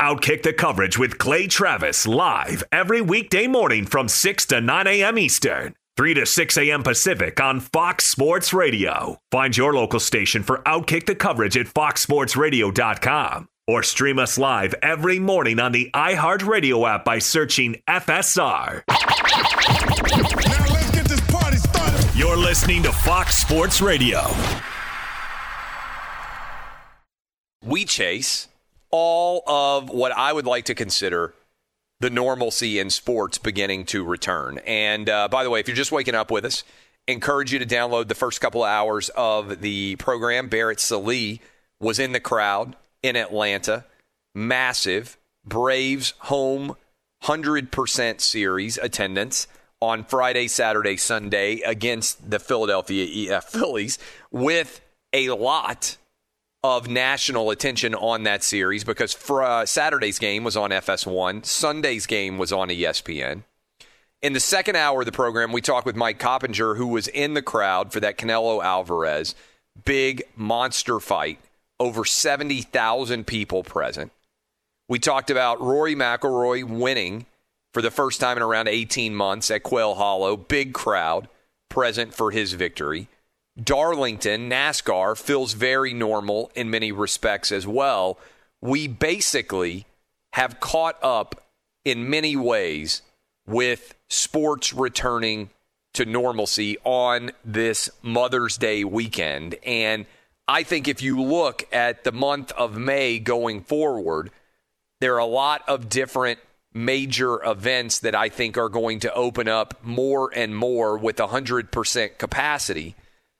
Outkick the Coverage with Clay Travis live every weekday morning from 6 to 9 a.m. Eastern, 3 to 6 a.m. Pacific on Fox Sports Radio. Find your local station for Outkick the Coverage at foxsportsradio.com or stream us live every morning on the iHeartRadio app by searching FSR. Now let's get this party started. You're listening to Fox Sports Radio. We chase all of what I would like to consider the normalcy in sports beginning to return. And by the way, if you're just waking up with us, encourage you to download the first couple of hours of the program. Barrett Sallee was in the crowd in Atlanta. Massive Braves home 100% series attendance on Friday, Saturday, Sunday against the Philadelphia Phillies, with a lot of national attention on that series because Saturday's game was on FS1. Sunday's game was on ESPN. In the second hour of the program, we talked with Mike Coppinger, who was in the crowd for that Canelo Alvarez big monster fight. Over 70,000 people present. We talked about Rory McIlroy winning for the first time in around 18 months at Quail Hollow. Big crowd present for his victory. Darlington, NASCAR, feels very normal in many respects as well. We basically have caught up in many ways with sports returning to normalcy on this Mother's Day weekend. And I think if you look at the month of May going forward, there are a lot of different major events that I think are going to open up more and more with 100% capacity.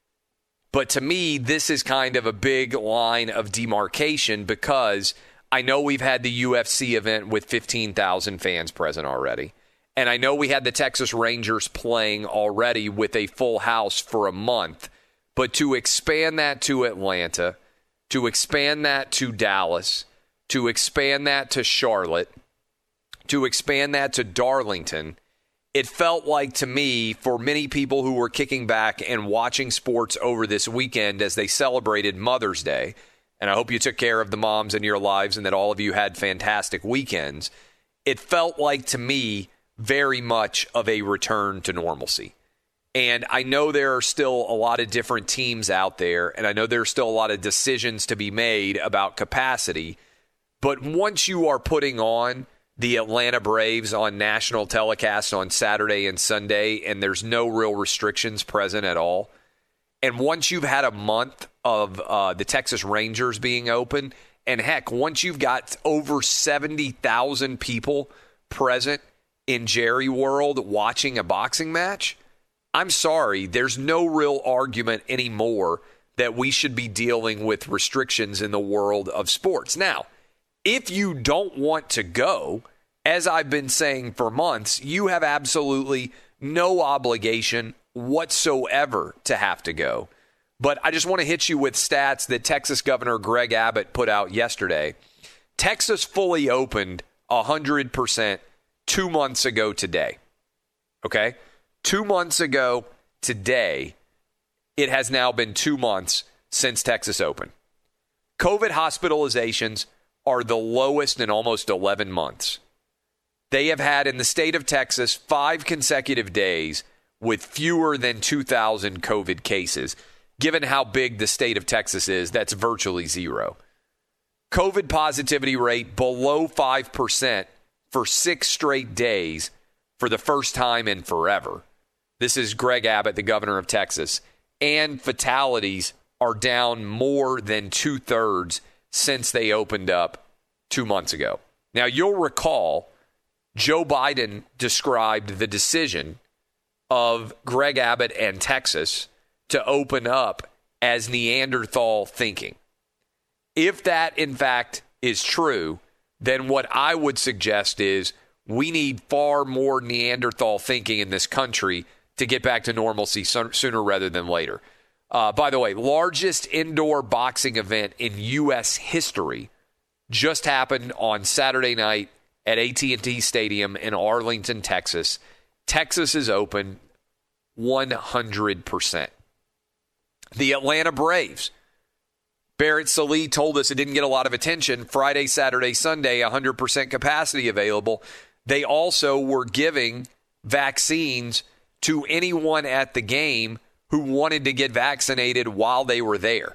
But to me, this is kind of a big line of demarcation because I know we've had the UFC event with 15,000 fans present already. And I know we had the Texas Rangers playing already with a full house for a month. But to expand that to Atlanta, to expand that to Dallas, to expand that to Charlotte, to expand that to Darlington, it felt like to me, for many people who were kicking back and watching sports over this weekend as they celebrated Mother's Day, and I hope you took care of the moms in your lives and that all of you had fantastic weekends, it felt like to me very much of a return to normalcy. And I know there are still a lot of different teams out there, and I know there are still a lot of decisions to be made about capacity. But once you are putting on the Atlanta Braves on national telecast on Saturday and Sunday, and there's no real restrictions present at all, and once you've had a month of the Texas Rangers being open, and heck, once you've got over 70,000 people present in Jerry World watching a boxing match, I'm sorry, there's no real argument anymore that we should be dealing with restrictions in the world of sports. Now, if you don't want to go, as I've been saying for months, you have absolutely no obligation whatsoever to have to go. But I just want to hit you with stats that Texas Governor Greg Abbott put out yesterday. Texas fully opened 100% 2 months ago today. Okay? 2 months ago today, it has now been 2 months since Texas opened. COVID hospitalizations are the lowest in almost 11 months. They have had in the state of Texas 5 consecutive days with fewer than 2,000 COVID cases. Given how big the state of Texas is, that's virtually zero. COVID positivity rate below 5% for 6 straight days for the first time in forever. This is Greg Abbott, the governor of Texas. And fatalities are down more than 2/3 since they opened up 2 months ago. Now, you'll recall Joe Biden described the decision of Greg Abbott and Texas to open up as Neanderthal thinking. If that, in fact, is true, then what I would suggest is we need far more Neanderthal thinking in this country to get back to normalcy sooner rather than later. By the way, largest indoor boxing event in U.S. history just happened on Saturday night at AT&T Stadium in Arlington, Texas. Texas is open 100%. The Atlanta Braves, Barrett Sallee told us it didn't get a lot of attention. Friday, Saturday, Sunday, 100% capacity available. They also were giving vaccines to anyone at the game who wanted to get vaccinated while they were there.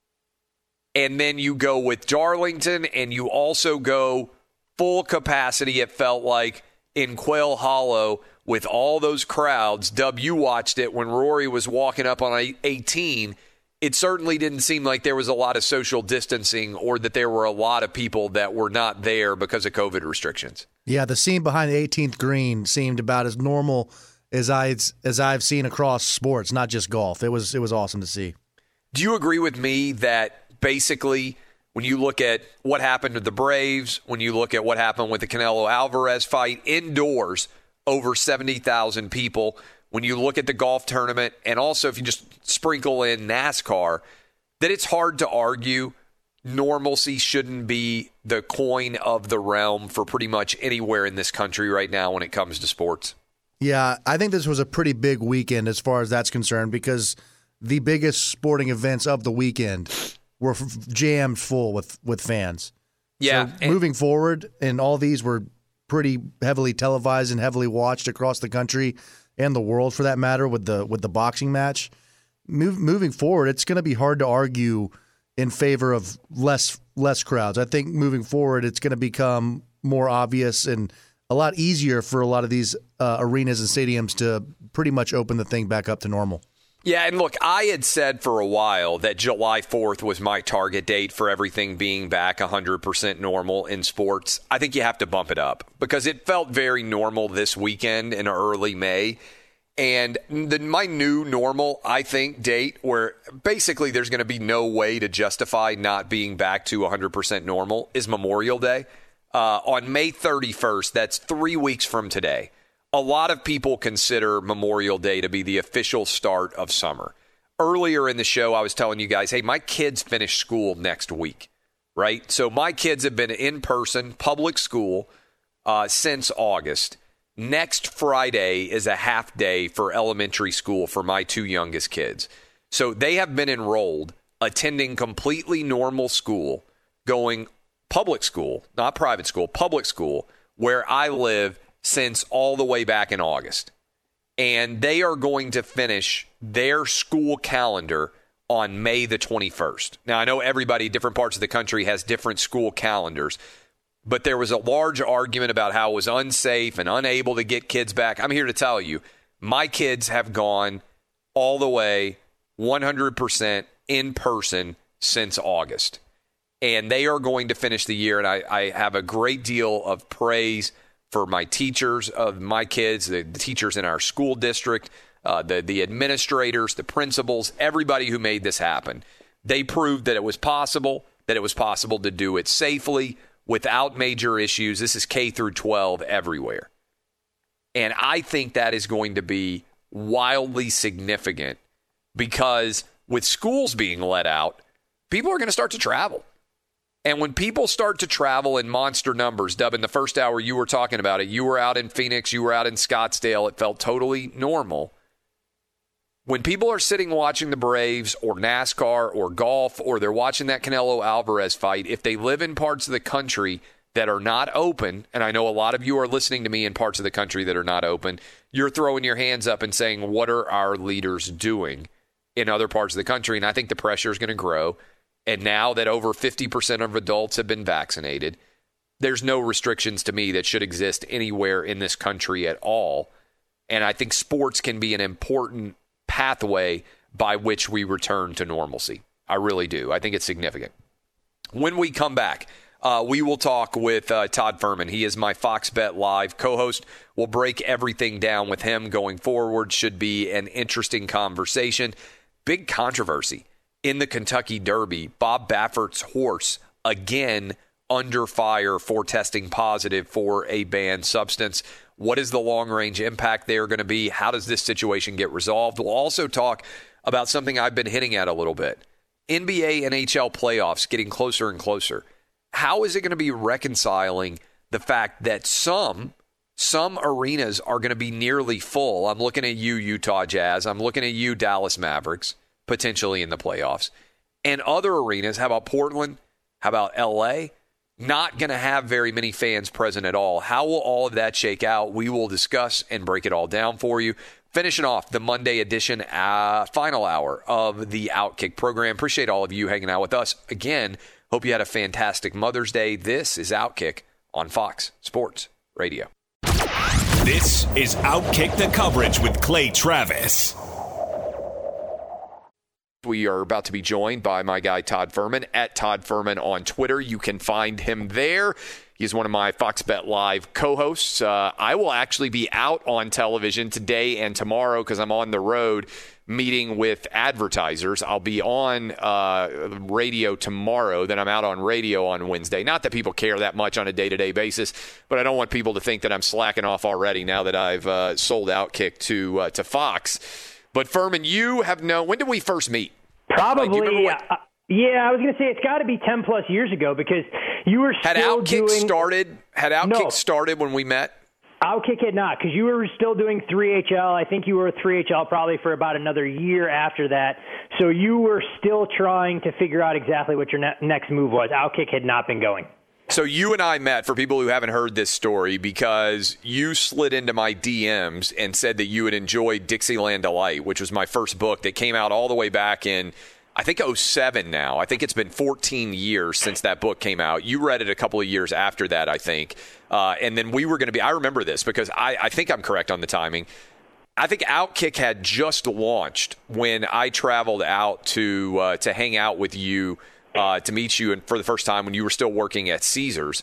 And then you go with Darlington, and you also go full capacity, it felt like, in Quail Hollow with all those crowds. Dub, you watched it when Rory was walking up on 18. It certainly didn't seem like there was a lot of social distancing or that there were a lot of people that were not there because of COVID restrictions. Yeah, the scene behind the 18th green seemed about as normal as I've seen across sports, not just golf. It was awesome to see. Do you agree with me that basically when you look at what happened to the Braves, when you look at what happened with the Canelo Alvarez fight, indoors, over 70,000 people, when you look at the golf tournament, and also if you just sprinkle in NASCAR, that it's hard to argue normalcy shouldn't be the coin of the realm for pretty much anywhere in this country right now when it comes to sports? Yeah, I think this was a pretty big weekend as far as that's concerned because the biggest sporting events of the weekend were jammed full with fans. Yeah. So moving forward, and all these were pretty heavily televised and heavily watched across the country and the world for that matter with the boxing match. Moving forward, it's going to be hard to argue in favor of less crowds. I think moving forward, it's going to become more obvious and a lot easier for a lot of these arenas and stadiums to pretty much open the thing back up to normal. Yeah, and look, I had said for a while that July 4th was my target date for everything being back 100% normal in sports. I think you have to bump it up because it felt very normal this weekend in early May. And my new normal, I think, date where basically there's going to be no way to justify not being back to 100% normal is Memorial Day. On May 31st, that's 3 weeks from today. A lot of people consider Memorial Day to be the official start of summer. Earlier in the show, I was telling you guys, hey, my kids finish school next week, right? So my kids have been in person, public school, since August. Next Friday is a half day for elementary school for my two youngest kids. So they have been enrolled, attending completely normal school, going public school, not private school, public school, where I live since all the way back in August. And they are going to finish their school calendar on May the 21st. Now, I know everybody, different parts of the country, has different school calendars, but there was a large argument about how it was unsafe and unable to get kids back. I'm here to tell you, my kids have gone all the way 100% in person since August. And they are going to finish the year, and I have a great deal of praise for my teachers of my kids, the teachers in our school district, the administrators, the principals, everybody who made this happen. They proved that it was possible to do it safely without major issues. This is K through 12 everywhere. And I think that is going to be wildly significant because with schools being let out, people are going to start to travel. And when people start to travel in monster numbers, Dub, in the first hour you were talking about it, you were out in Phoenix, you were out in Scottsdale, it felt totally normal. When people are sitting watching the Braves or NASCAR or golf, or they're watching that Canelo Alvarez fight, if they live in parts of the country that are not open, and I know a lot of you are listening to me in parts of the country that are not open, you're throwing your hands up and saying, what are our leaders doing in other parts of the country? And I think the pressure is going to grow. And now that over 50% of adults have been vaccinated, there's no restrictions to me that should exist anywhere in this country at all. And I think sports can be an important pathway by which we return to normalcy. I really do. I think it's significant. When we come back, we will talk with Todd Fuhrman. He is my Fox Bet Live co-host. We'll break everything down with him going forward. Should be an interesting conversation. Big controversy in the Kentucky Derby. Bob Baffert's horse, again, under fire for testing positive for a banned substance. What is the long-range impact there going to be? How does this situation get resolved? We'll also talk about something I've been hitting at a little bit. NBA, NHL playoffs getting closer and closer. How is it going to be reconciling the fact that some arenas are going to be nearly full? I'm looking at you, Utah Jazz. I'm looking at you, Dallas Mavericks, potentially in the playoffs. And other arenas, how about Portland? How about L.A.? Not going to have very many fans present at all. How will all of that shake out? We will discuss and break it all down for you. Finishing off the Monday edition, final hour of the Outkick program. Appreciate all of you hanging out with us. Again, hope you had a fantastic Mother's Day. This is Outkick on Fox Sports Radio. This is Outkick the Coverage with Clay Travis. We are about to be joined by my guy Todd Fuhrman at Todd Fuhrman on Twitter. You can find him there. He's one of my Fox Bet Live co-hosts. I will actually be out on television today and tomorrow because I'm on the road meeting with advertisers. I'll be on radio tomorrow, then I'm out on radio on Wednesday. Not that people care that much on a day-to-day basis, but I don't want people to think that I'm slacking off already now that I've sold Outkick to Fox. But Fuhrman, you have known, when did we first meet? Probably, yeah, I was going to say it's got to be 10 plus years ago because you were still Had Outkick started when we met? Outkick had not, because you were still doing 3HL. I think you were 3HL probably for about another year after that. So you were still trying to figure out exactly what your next move was. Outkick had not been going. So you and I met, for people who haven't heard this story, because you slid into my DMs and said that you had enjoyed Dixieland Delight, which was my first book that came out all the way back in, I think, 2007 now. I think it's been 14 years since that book came out. You read it a couple of years after that, I think. And then we were going to be – I remember this because I think I'm correct on the timing. I think Outkick had just launched when I traveled out to hang out with you, to meet you for the first time when you were still working at Caesars.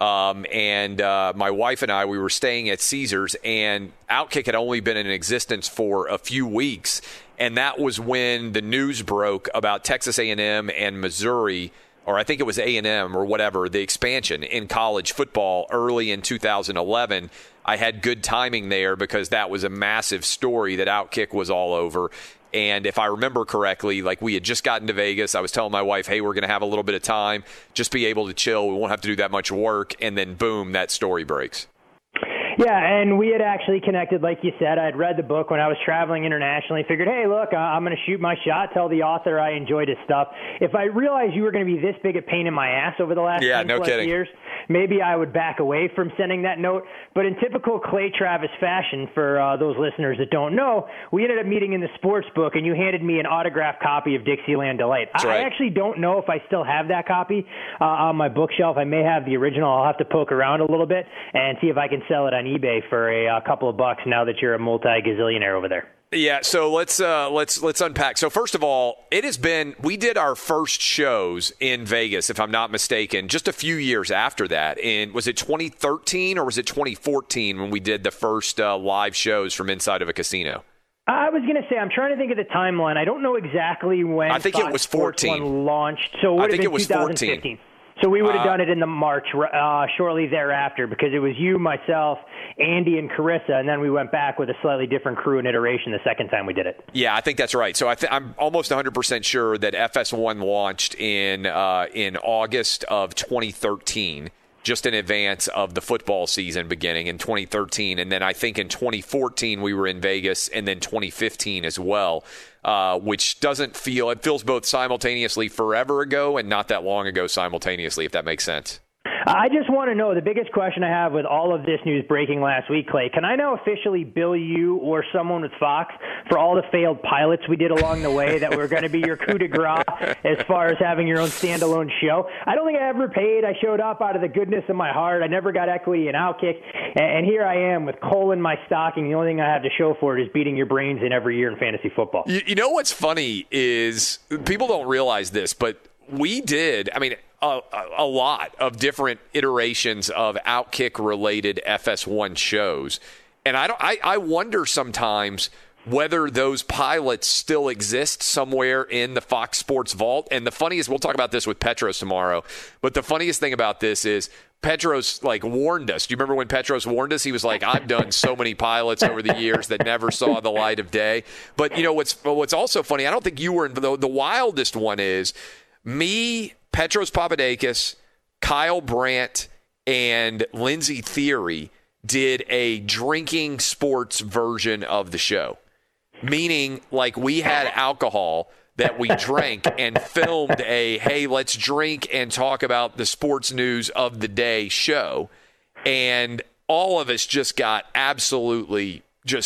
And my wife and I, we were staying at Caesars, and Outkick had only been in existence for a few weeks. And that was when the news broke about Texas A&M and Missouri, or I think it was A&M or whatever, the expansion in college football early in 2011. I had good timing there because that was a massive story that Outkick was all over. And if I remember correctly, like, we had just gotten to Vegas. I was telling my wife, hey, we're going to have a little bit of time, just be able to chill. We won't have to do that much work. And then, boom, that story breaks. Yeah, and we had actually connected, like you said. I had read the book when I was traveling internationally. Figured, hey, look, I'm going to shoot my shot, tell the author I enjoyed his stuff. If I realized you were going to be this big a pain in my ass over the last 10 plus years, maybe I would back away from sending that note. But in typical Clay Travis fashion, for those listeners that don't know, we ended up meeting in the sports book, and you handed me an autographed copy of Dixieland Delight. I actually don't know if I still have that copy on my bookshelf. I may have the original. I'll have to poke around a little bit and see if I can sell it on eBay for a couple of bucks now that you're a multi-gazillionaire over there. Yeah, so let's unpack. So first of all, we did our first shows in Vegas, if I'm not mistaken, just a few years after that. And was it 2013 or was it 2014 when we did the first live shows from inside of a casino? I was going to say, I'm trying to think of the timeline. I don't know exactly when I think Fox it was 14. Sports One launched. So I think it was 2015. 14. So we would have done it in the March shortly thereafter, because it was you, myself, Andy, and Carissa, and then we went back with a slightly different crew and iteration the second time we did it. Yeah, I think that's right. So I'm almost 100% sure that FS1 launched in August of 2013, just in advance of the football season beginning in 2013. And then I think in 2014 we were in Vegas, and then 2015 as well. Which doesn't feel – it feels both simultaneously forever ago and not that long ago simultaneously, if that makes sense. I just want to know, the biggest question I have with all of this news breaking last week, Clay, can I now officially bill you or someone with Fox for all the failed pilots we did along the way that were going to be your coup de grace as far as having your own standalone show? I don't think I ever paid. I showed up out of the goodness of my heart. I never got equity in Outkick. And here I am with coal in my stocking. The only thing I have to show for it is beating your brains in every year in fantasy football. You know what's funny is people don't realize this, but we did, a lot of different iterations of Outkick-related FS1 shows. And I wonder sometimes whether those pilots still exist somewhere in the Fox Sports vault. And the funniest, we'll talk about this with Petros tomorrow, but the funniest thing about this is Petros warned us. Do you remember when Petros warned us? He was like, I've done so many pilots over the years that never saw the light of day. But you know what's also funny, I don't think you were in the wildest one is me, Petros Papadakis, Kyle Brandt, and Lindsey Theory did a drinking sports version of the show. Meaning, we had alcohol, that we drank and filmed a, hey, let's drink and talk about the sports news of the day show. And all of us just got absolutely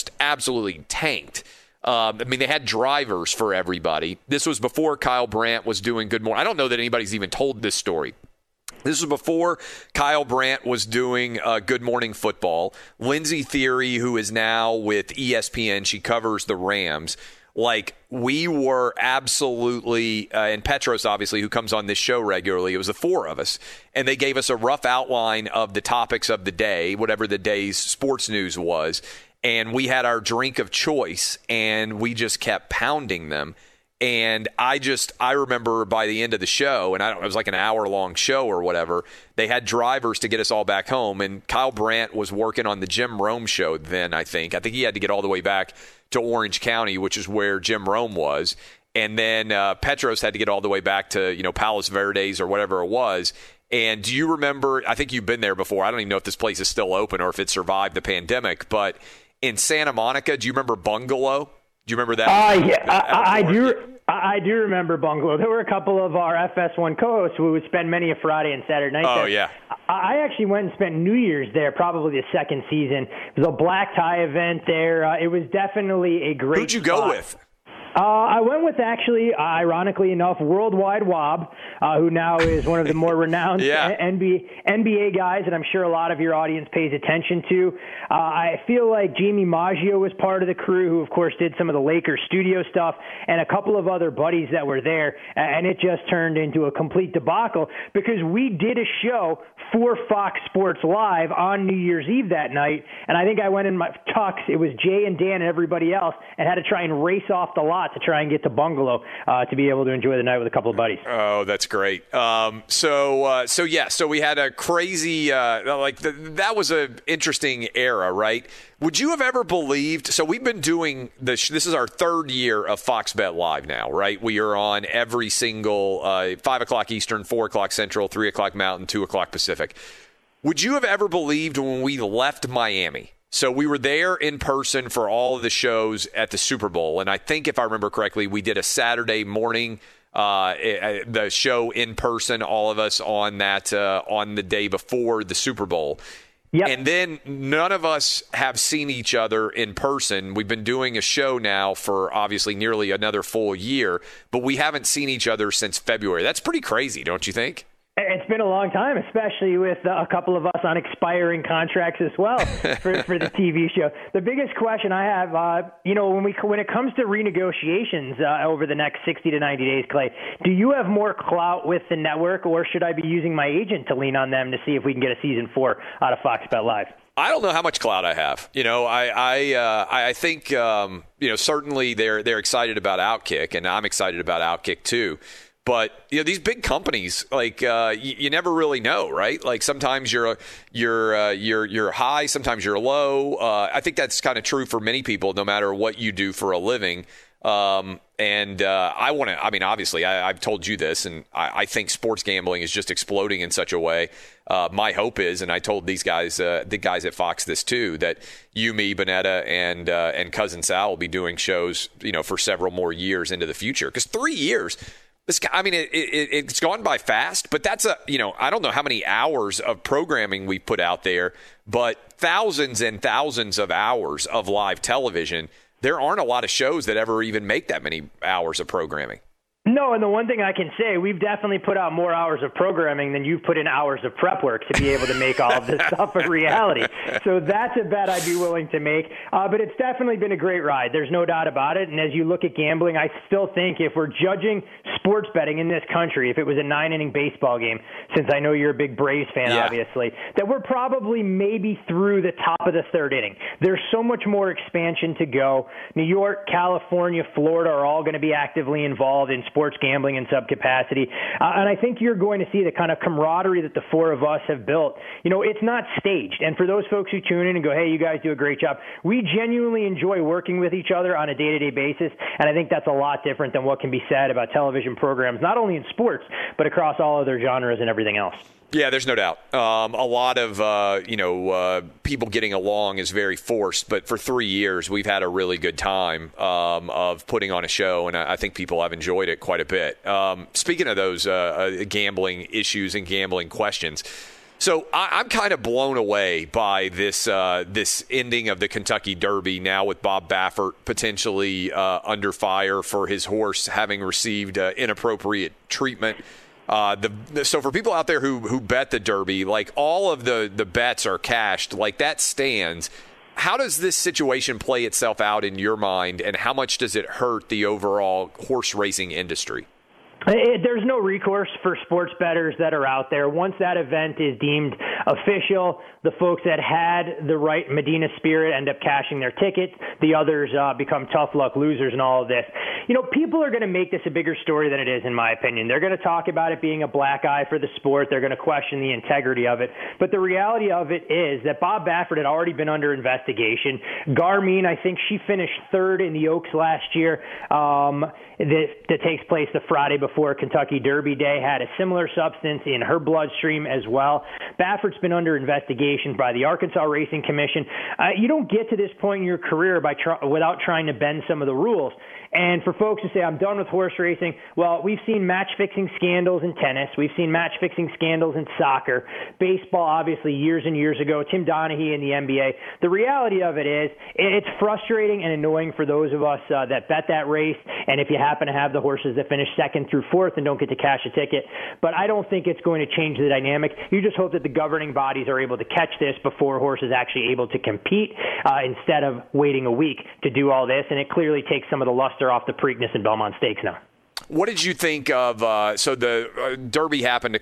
tanked. I mean, they had drivers for everybody. This was before Kyle Brandt was doing Good Morning. I don't know that anybody's even told this story. This was before Kyle Brandt was doing Good Morning Football. Lindsey Thiry, who is now with ESPN, she covers the Rams. Like, we were absolutely, and Petros, obviously, who comes on this show regularly, it was the four of us, and they gave us a rough outline of the topics of the day, whatever the day's sports news was, and we had our drink of choice, and we just kept pounding them. And I remember by the end of the show, and it was like an hour-long show or whatever, they had drivers to get us all back home, and Kyle Brandt was working on the Jim Rome show then, I think. I think he had to get all the way back to Orange County, which is where Jim Rome was. And then Petros had to get all the way back to, Palos Verdes or whatever it was. And do you remember, I think you've been there before, I don't even know if this place is still open or if it survived the pandemic, but in Santa Monica, do you remember Bungalow? Do you remember that? Yeah, I do. I do remember Bungalow. There were a couple of our FS1 co-hosts who would spend many a Friday and Saturday night there. Oh, yeah. I actually went and spent New Year's there, probably the second season. It was a black tie event there. It was definitely a great Who'd you go with? I went with, actually, ironically enough, Worldwide Wob, who now is one of the more renowned NBA guys that I'm sure a lot of your audience pays attention to. I feel like Jamie Maggio was part of the crew, who, of course, did some of the Lakers studio stuff, and a couple of other buddies that were there, and it just turned into a complete debacle because we did a show for Fox Sports Live on New Year's Eve that night, and I think I went in my tux. It was Jay and Dan and everybody else, and had to try and race off the lot to try and get to Bungalow to be able to enjoy the night with a couple of buddies. Oh, that's great. So we had a crazy, that was an interesting era, right? Would you have ever believed, so we've been doing this is our third year of Fox Bet Live now, right? We are on every single 5 o'clock Eastern, 4 o'clock Central, 3 o'clock Mountain, 2 o'clock Pacific. Would you have ever believed when we left Miami? So we were there in person for all of the shows at the Super Bowl. And I think, if I remember correctly, we did a Saturday morning, the show in person, all of us on that on the day before the Super Bowl. Yep. And then none of us have seen each other in person. We've been doing a show now for obviously nearly another full year, but we haven't seen each other since February. That's pretty crazy, don't you think? It's been a long time, especially with a couple of us on expiring contracts as well for the TV show. The biggest question I have, when it comes to renegotiations over the next 60 to 90 days, Clay, do you have more clout with the network, or should I be using my agent to lean on them to see if we can get a season 4 out of Fox Bet Live? I don't know how much clout I have. I think certainly they're excited about Outkick, and I'm excited about Outkick too. But these big companies, you never really know, right? Like sometimes you're high, sometimes you're low. I think that's kind of true for many people, no matter what you do for a living. Obviously, I've told you this, and I think sports gambling is just exploding in such a way. My hope is, and I told these guys, the guys at Fox this too, that you, me, Bonetta, and Cousin Sal will be doing shows, for several more years into the future. Because 3 years. It's gone by fast, but that's I don't know how many hours of programming we put out there, but thousands and thousands of hours of live television. There aren't a lot of shows that ever even make that many hours of programming. No, and the one thing I can say, we've definitely put out more hours of programming than you've put in hours of prep work to be able to make all of this stuff a reality. So that's a bet I'd be willing to make. But it's definitely been a great ride. There's no doubt about it. And as you look at gambling, I still think if we're judging sports betting in this country, if it was a 9-inning baseball game, since I know you're a big Braves fan, obviously, that we're probably maybe through the top of the third inning. There's so much more expansion to go. New York, California, Florida are all going to be actively involved in sports gambling in subcapacity. And I think you're going to see the kind of camaraderie that the four of us have built. It's not staged. And for those folks who tune in and go, hey, you guys do a great job, we genuinely enjoy working with each other on a day-to-day basis. And I think that's a lot different than what can be said about television programs, not only in sports, but across all other genres and everything else. Yeah, there's no doubt. A lot of, people getting along is very forced. But for 3 years, we've had a really good time of putting on a show, and I think people have enjoyed it quite a bit. Speaking of those gambling issues and gambling questions, so I'm kind of blown away by this ending of the Kentucky Derby now with Bob Baffert potentially under fire for his horse having received inappropriate treatment. So for people out there who bet the Derby, like all of the bets are cashed, like that stands. How does this situation play itself out in your mind, and how much does it hurt the overall horse racing industry? There's no recourse for sports bettors that are out there. Once that event is deemed official, the folks that had the right Medina spirit end up cashing their tickets. The others become tough luck losers in all of this. People are going to make this a bigger story than it is, in my opinion. They're going to talk about it being a black eye for the sport. They're going to question the integrity of it. But the reality of it is that Bob Baffert had already been under investigation. Garmin, I think she finished third in the Oaks last year. That takes place the Friday before Kentucky Derby Day, had a similar substance in her bloodstream as well. Baffert's been under investigation by the Arkansas Racing Commission. You don't get to this point in your career without trying to bend some of the rules. And for folks to say, I'm done with horse racing, well, we've seen match-fixing scandals in tennis. We've seen match-fixing scandals in soccer. Baseball, obviously, years and years ago. Tim Donaghy in the NBA. The reality of it is it's frustrating and annoying for those of us that bet that race, and if you happen to have the horses that finish second through fourth and don't get to cash a ticket. But I don't think it's going to change the dynamic. You just hope that the governing bodies are able to catch this before horses actually able to compete instead of waiting a week to do all this, and it clearly takes some of the luster off the Preakness and Belmont Stakes now. What did you think of so the Derby happened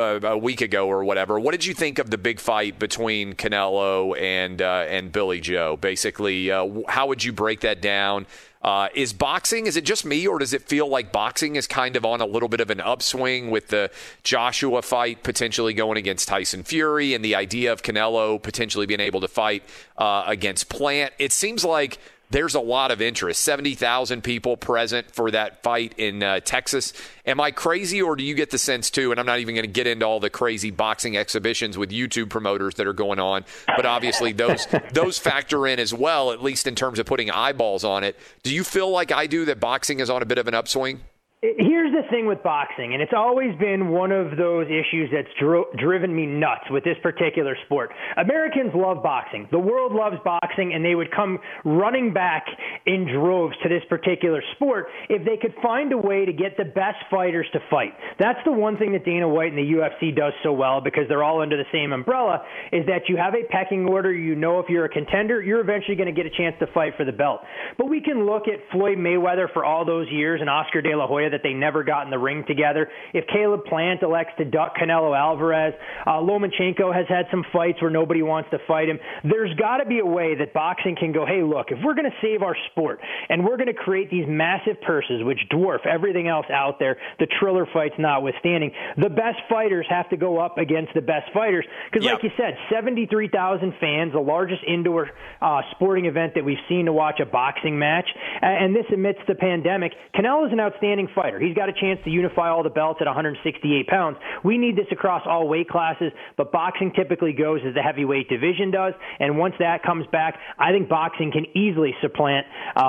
a week ago or whatever. What did you think of the big fight between Canelo and Billy Joe? Basically, how would you break that down? Is it just me, or does it feel like boxing is kind of on a little bit of an upswing with the Joshua fight potentially going against Tyson Fury and the idea of Canelo potentially being able to fight against Plant? It seems like there's a lot of interest. 70,000 people present for that fight in Texas. Am I crazy, or do you get the sense too, and I'm not even going to get into all the crazy boxing exhibitions with YouTube promoters that are going on, but obviously those factor in as well, at least in terms of putting eyeballs on it. Do you feel like I do that boxing is on a bit of an upswing? Here's the thing with boxing, and it's always been one of those issues that's driven me nuts with this particular sport. Americans love boxing. The world loves boxing, and they would come running back in droves to this particular sport if they could find a way to get the best fighters to fight. That's the one thing that Dana White and the UFC does so well, because they're all under the same umbrella, is that you have a pecking order. You know, if you're a contender, you're eventually going to get a chance to fight for the belt. But we can look at Floyd Mayweather for all those years and Oscar De La Hoya that they never got in the ring together. If Caleb Plant elects to duck Canelo Alvarez, Lomachenko has had some fights where nobody wants to fight him. There's got to be a way that boxing can go, hey, look, if we're going to save our sport and we're going to create these massive purses which dwarf everything else out there, the Triller fights notwithstanding, the best fighters have to go up against the best fighters. Because like you said, 73,000 fans, the largest indoor sporting event that we've seen to watch a boxing match, and this amidst the pandemic. Canelo's an outstanding fighter. He's got a chance to unify all the belts at 168 pounds. We need this across all weight classes, but boxing typically goes as the heavyweight division does, and once that comes back, I think boxing can easily supplant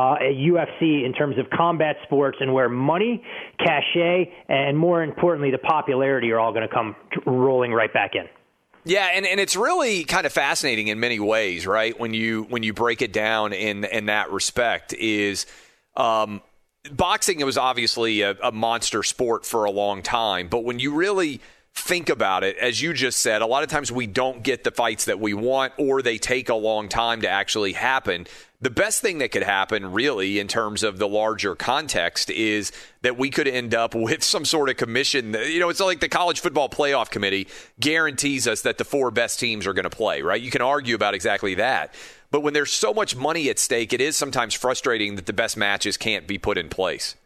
UFC in terms of combat sports, and where money, cachet, and more importantly, the popularity are all going to come rolling right back in. Yeah, and it's really kind of fascinating in many ways, right? When you break it down in that respect, is boxing, it was obviously a monster sport for a long time, but when you really think about it, as you just said, a lot of times we don't get the fights that we want, or they take a long time to actually happen. The best thing that could happen, really, in terms of the larger context, is that we could end up with some sort of commission. You know, it's like the College Football Playoff Committee guarantees us that the 4 best teams are going to play, right? You can argue about exactly that. But when there's so much money at stake, it is sometimes frustrating that the best matches can't be put in place.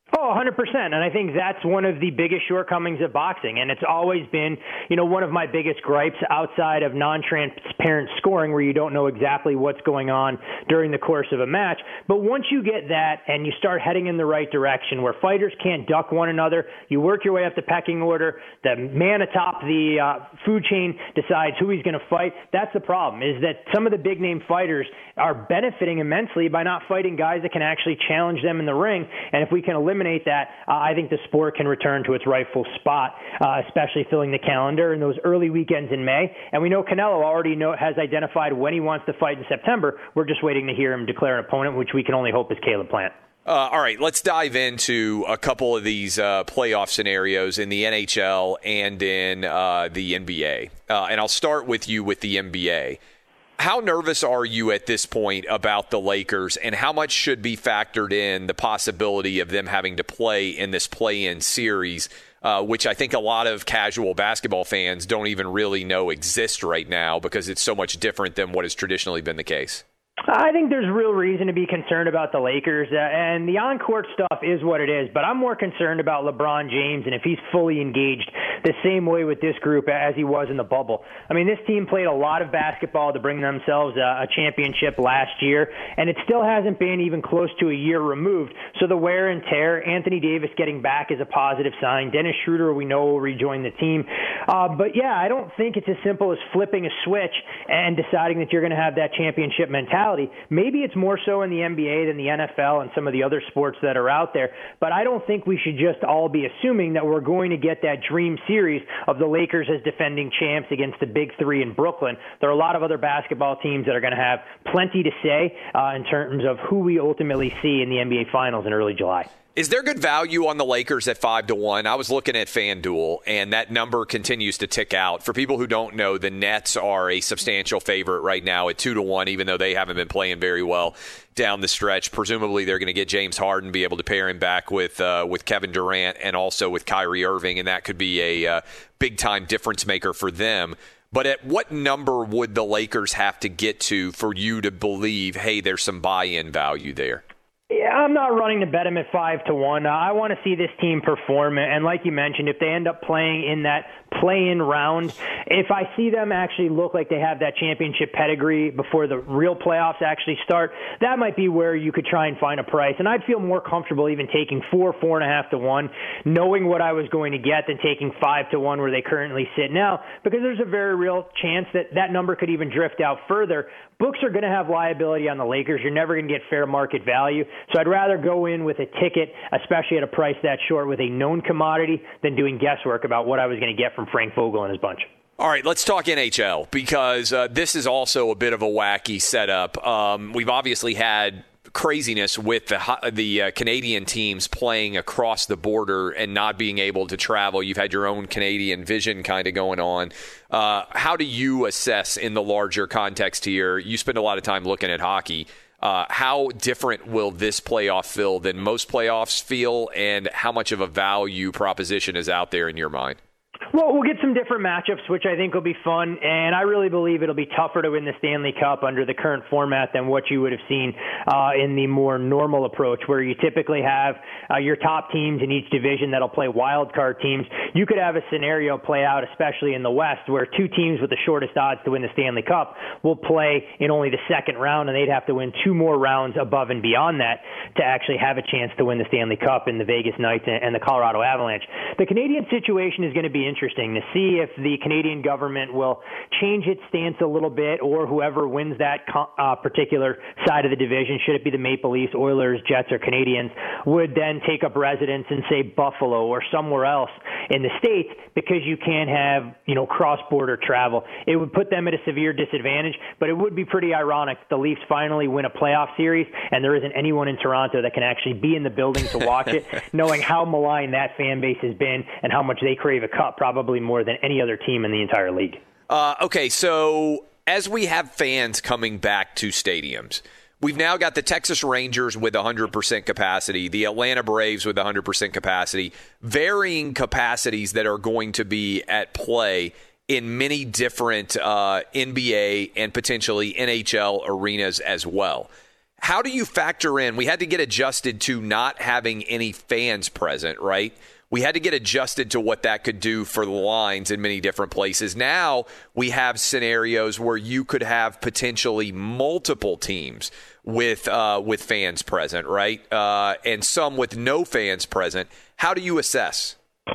Oh, 100%. And I think that's one of the biggest shortcomings of boxing. And it's always been, one of my biggest gripes outside of non-transparent scoring where you don't know exactly what's going on during the course of a match. But once you get that and you start heading in the right direction where fighters can't duck one another, you work your way up the pecking order, the man atop the food chain decides who he's going to fight. That's the problem, is that some of the big-name fighters are benefiting immensely by not fighting guys that can actually challenge them in the ring. And if we can eliminate that, I think the sport can return to its rightful spot, especially filling the calendar in those early weekends in May. And we know Canelo already has identified when he wants to fight in September. We're just waiting to hear him declare an opponent, which we can only hope is Caleb Plant. All right, let's dive into a couple of these playoff scenarios in the NHL and in the NBA. And I'll start with you with the NBA. How nervous are you at this point about the Lakers, and how much should be factored in the possibility of them having to play in this play-in series, which I think a lot of casual basketball fans don't even really know exist right now because it's so much different than what has traditionally been the case? I think there's real reason to be concerned about the Lakers, and the on-court stuff is what it is, but I'm more concerned about LeBron James and if he's fully engaged the same way with this group as he was in the bubble. I mean, this team played a lot of basketball to bring themselves a championship last year, and it still hasn't been even close to a year removed, so the wear and tear, Anthony Davis getting back is a positive sign. Dennis Schroeder, we know, will rejoin the team. But yeah, I don't think it's as simple as flipping a switch and deciding that you're going to have that championship mentality. Maybe it's more so in the NBA than the NFL and some of the other sports that are out there, but I don't think we should just all be assuming that we're going to get that dream series of the Lakers as defending champs against the Big Three in Brooklyn. There are a lot of other basketball teams that are going to have plenty to say in terms of who we ultimately see in the NBA Finals in early July. Is there good value on the Lakers at 5-1? I was looking at FanDuel, and that number continues to tick out. For people who don't know, the Nets are a substantial favorite right now at 2-1, even though they haven't been playing very well down the stretch. Presumably, they're going to get James Harden, be able to pair him back with Kevin Durant and also with Kyrie Irving, and that could be a big-time difference maker for them. But at what number would the Lakers have to get to for you to believe, hey, there's some buy-in value there? Yeah, I'm not running to bet them at 5-1. I want to see this team perform, and like you mentioned, if they end up playing in that play-in round, if I see them actually look like they have that championship pedigree before the real playoffs actually start, that might be where you could try and find a price. And I'd feel more comfortable even taking 4.5 to 1, knowing what I was going to get, than taking 5-1 where they currently sit now, because there's a very real chance that that number could even drift out further. Books are going to have liability on the Lakers. You're never going to get fair market value. So I'd rather go in with a ticket, especially at a price that short, with a known commodity than doing guesswork about what I was going to get from Frank Vogel and his bunch. All right, let's talk NHL, because this is also a bit of a wacky setup. We've obviously had craziness with the Canadian teams playing across the border and not being able to travel. You've had your own Canadian vision kind of going on. How do you assess in the larger context here? You spend a lot of time looking at hockey. How different will this playoff feel than most playoffs feel, and how much of a value proposition is out there in your mind? Well, we'll get some different matchups, which I think will be fun, and I really believe it'll be tougher to win the Stanley Cup under the current format than what you would have seen in the more normal approach, where you typically have your top teams in each division that'll play wild card teams. You could have a scenario play out, especially in the West, where two teams with the shortest odds to win the Stanley Cup will play in only the second round, and they'd have to win two more rounds above and beyond that to actually have a chance to win the Stanley Cup in the Vegas Knights and the Colorado Avalanche. The Canadian situation is going to be interesting to see if the Canadian government will change its stance a little bit, or whoever wins that particular side of the division, should it be the Maple Leafs, Oilers, Jets, or Canadians, would then take up residence in, say, Buffalo or somewhere else in the States, because you can't have, cross-border travel. It would put them at a severe disadvantage, but it would be pretty ironic if the Leafs finally win a playoff series and there isn't anyone in Toronto that can actually be in the building to watch it, knowing how malign that fan base has been and how much they crave a cup, probably more than any other team in the entire league. Okay, so as we have fans coming back to stadiums, we've now got the Texas Rangers with 100% capacity, the Atlanta Braves with 100% capacity, varying capacities that are going to be at play in many different NBA and potentially NHL arenas as well. How do you factor in? We had to get adjusted to not having any fans present, right? We had to get adjusted to what that could do for the lines in many different places. Now we have scenarios where you could have potentially multiple teams with fans present, right? And some with no fans present. How do you assess?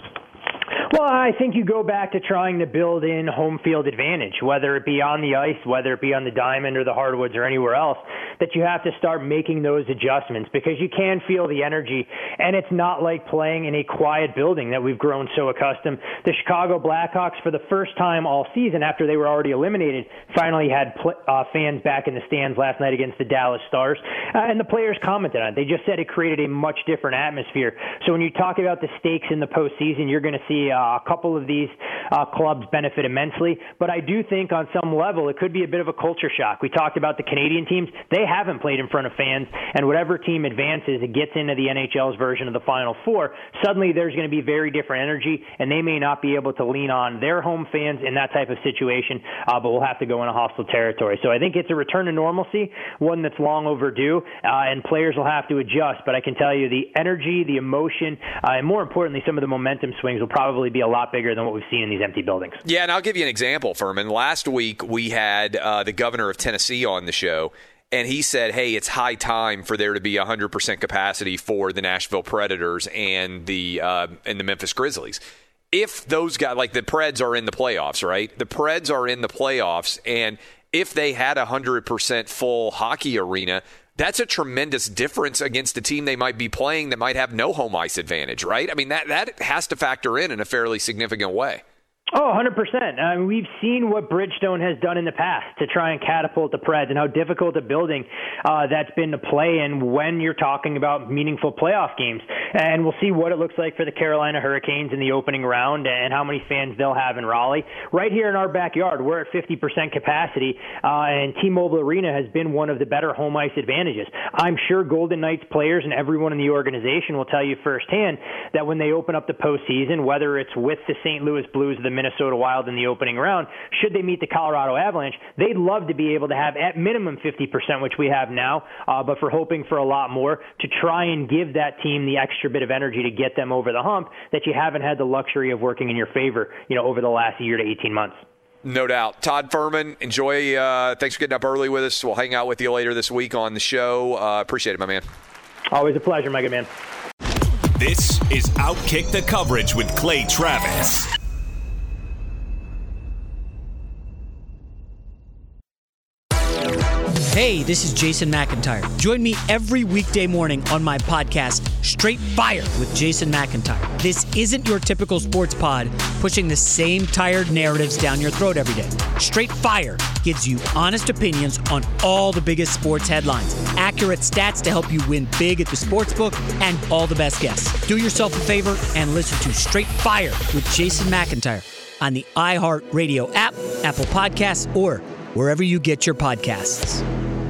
Well, I think you go back to trying to build in home field advantage, whether it be on the ice, whether it be on the diamond or the hardwoods or anywhere else, that you have to start making those adjustments because you can feel the energy, and it's not like playing in a quiet building that we've grown so accustomed. The Chicago Blackhawks, for the first time all season after they were already eliminated, finally had fans back in the stands last night against the Dallas Stars, and the players commented on it. They just said it created a much different atmosphere. So when you talk about the stakes in the postseason, you're going to see a couple of these clubs benefit immensely, but I do think on some level it could be a bit of a culture shock. We talked about the Canadian teams. They haven't played in front of fans, and whatever team advances and gets into the NHL's version of the Final Four, suddenly there's going to be very different energy, and they may not be able to lean on their home fans in that type of situation, but we'll have to go in a hostile territory. So I think it's a return to normalcy, one that's long overdue, and players will have to adjust, but I can tell you the energy, the emotion, and more importantly, some of the momentum swings will probably be a lot bigger than what we've seen in these empty buildings. Yeah, and I'll give you an example, Furman. Last week we had the governor of Tennessee on the show, and he said, hey, it's high time for there to be 100% capacity for the Nashville Predators and the Memphis Grizzlies. If those guys, like the Preds are in the playoffs, right? The Preds are in the playoffs, and if they had 100% full hockey arena, that's a tremendous difference against a team they might be playing that might have no home ice advantage, right? I mean, that has to factor in a fairly significant way. Oh, 100%. We've seen what Bridgestone has done in the past to try and catapult the Preds and how difficult a building that's been to play in when you're talking about meaningful playoff games. And we'll see what it looks like for the Carolina Hurricanes in the opening round and how many fans they'll have in Raleigh. Right here in our backyard, we're at 50% capacity, and T-Mobile Arena has been one of the better home ice advantages. I'm sure Golden Knights players and everyone in the organization will tell you firsthand that when they open up the postseason, whether it's with the St. Louis Blues or the Minnesota Wild in the opening round, should they meet the Colorado Avalanche, they'd love to be able to have at minimum 50%, which we have now, but for hoping for a lot more to try and give that team the extra bit of energy to get them over the hump that you haven't had the luxury of working in your favor, over the last year to 18 months. No doubt. Todd Furman, enjoy. Thanks for getting up early with us. We'll hang out with you later this week on the show. Appreciate it, my man. Always a pleasure, my good man. This is Outkick the Coverage with Clay Travis. Hey, this is Jason McIntyre. Join me every weekday morning on my podcast, Straight Fire with Jason McIntyre. This isn't your typical sports pod pushing the same tired narratives down your throat every day. Straight Fire gives you honest opinions on all the biggest sports headlines, accurate stats to help you win big at the sportsbook, and all the best guests. Do yourself a favor and listen to Straight Fire with Jason McIntyre on the iHeartRadio app, Apple Podcasts, or wherever you get your podcasts.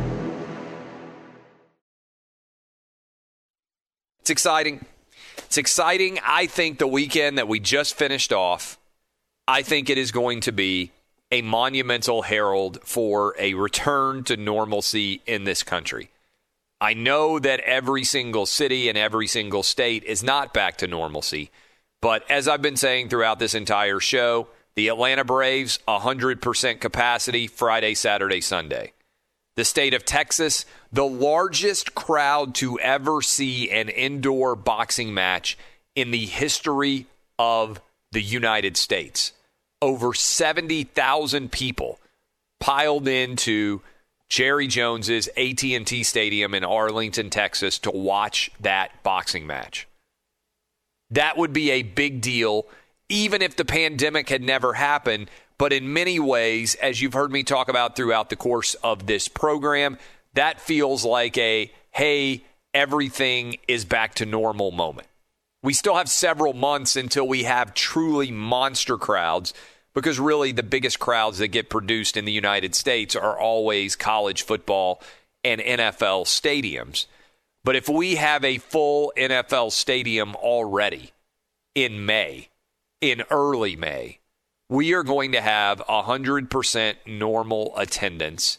It's exciting. It's exciting. I think the weekend that we just finished off, I think it is going to be a monumental herald for a return to normalcy in this country. I know that every single city and every single state is not back to normalcy, but as I've been saying throughout this entire show, the Atlanta Braves, 100% capacity Friday, Saturday, Sunday. The state of Texas, the largest crowd to ever see an indoor boxing match in the history of the United States. Over 70,000 people piled into Jerry Jones's AT&T Stadium in Arlington, Texas to watch that boxing match. That would be a big deal, even if the pandemic had never happened. But in many ways, as you've heard me talk about throughout the course of this program, that feels like a, hey, everything is back to normal moment. We still have several months until we have truly monster crowds, because really the biggest crowds that get produced in the United States are always college football and NFL stadiums. But if we have a full NFL stadium already in May, in early May, we are going to have 100% normal attendance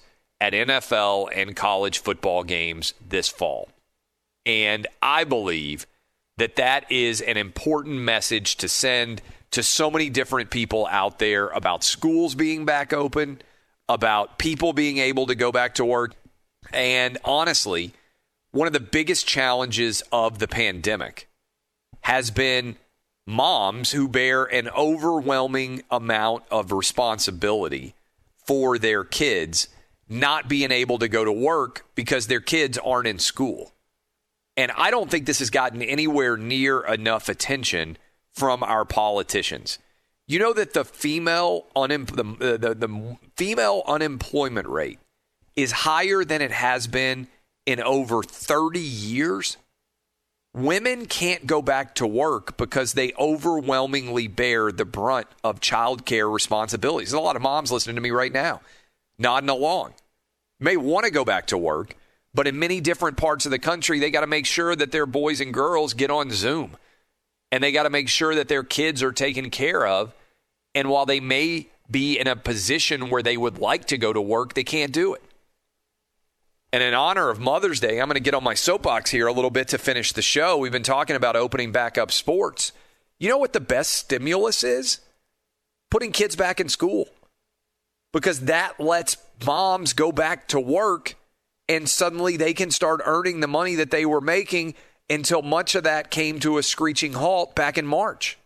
at NFL and college football games this fall. And I believe that that is an important message to send to so many different people out there about schools being back open, about people being able to go back to work. And honestly, one of the biggest challenges of the pandemic has been moms who bear an overwhelming amount of responsibility for their kids not being able to go to work because their kids aren't in school. And I don't think this has gotten anywhere near enough attention from our politicians. You know that the female female unemployment rate is higher than it has been in over 30 years? Women can't go back to work because they overwhelmingly bear the brunt of childcare responsibilities. There's a lot of moms listening to me right now, nodding along. May want to go back to work, but in many different parts of the country, they got to make sure that their boys and girls get on Zoom. And they got to make sure that their kids are taken care of. And while they may be in a position where they would like to go to work, they can't do it. And in honor of Mother's Day, I'm going to get on my soapbox here a little bit to finish the show. We've been talking about opening back up sports. You know what the best stimulus is? Putting kids back in school. Because that lets moms go back to work and suddenly they can start earning the money that they were making until much of that came to a screeching halt back in March.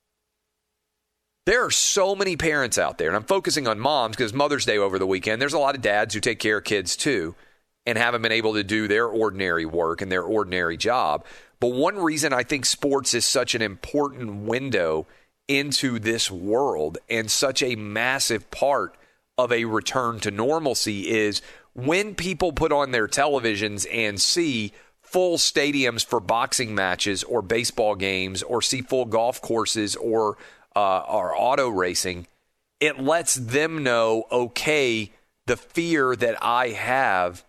There are so many parents out there, and I'm focusing on moms because Mother's Day over the weekend. There's a lot of dads who take care of kids too and haven't been able to do their ordinary work and their ordinary job. But one reason I think sports is such an important window into this world and such a massive part of a return to normalcy is when people put on their televisions and see full stadiums for boxing matches or baseball games or see full golf courses or auto racing, it lets them know, okay, the fear that I have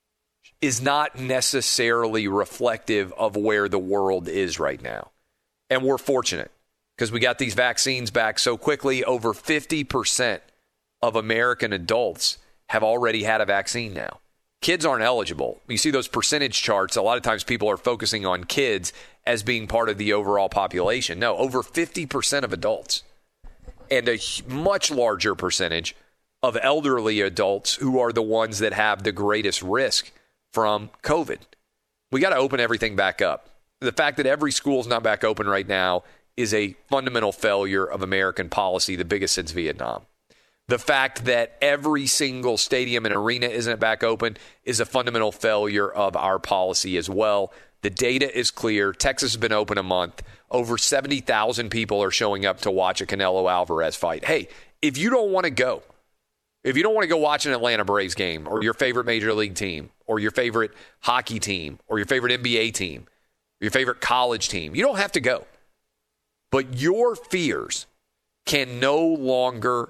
is not necessarily reflective of where the world is right now. And we're fortunate because we got these vaccines back so quickly. Over 50% of American adults have already had a vaccine now. Kids aren't eligible. You see those percentage charts. A lot of times people are focusing on kids as being part of the overall population. No, over 50% of adults and a much larger percentage of elderly adults who are the ones that have the greatest risk from COVID. We got to open everything back up. The fact that every school is not back open right now is a fundamental failure of American policy, the biggest since Vietnam. The fact that every single stadium and arena isn't back open is a fundamental failure of our policy as well. The data is clear. Texas has been open a month. Over 70,000 people are showing up to watch a Canelo Alvarez fight. Hey, if you don't want to go, if you don't want to go watch an Atlanta Braves game or your favorite major league team or your favorite hockey team or your favorite NBA team, or your favorite college team, you don't have to go. But your fears can no longer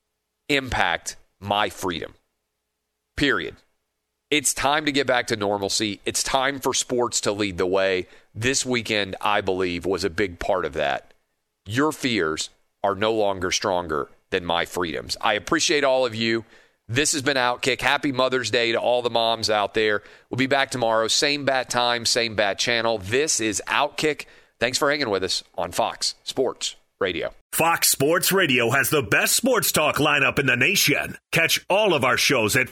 impact my freedom. Period. It's time to get back to normalcy. It's time for sports to lead the way. This weekend, I believe, was a big part of that. Your fears are no longer stronger than my freedoms. I appreciate all of you. This has been Outkick. Happy Mother's Day to all the moms out there. We'll be back tomorrow. Same bat time, same bat channel. This is Outkick. Thanks for hanging with us on Fox Sports Radio. Fox Sports Radio has the best sports talk lineup in the nation. Catch all of our shows at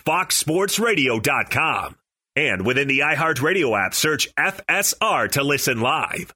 foxsportsradio.com. And within the iHeartRadio app, search FSR to listen live.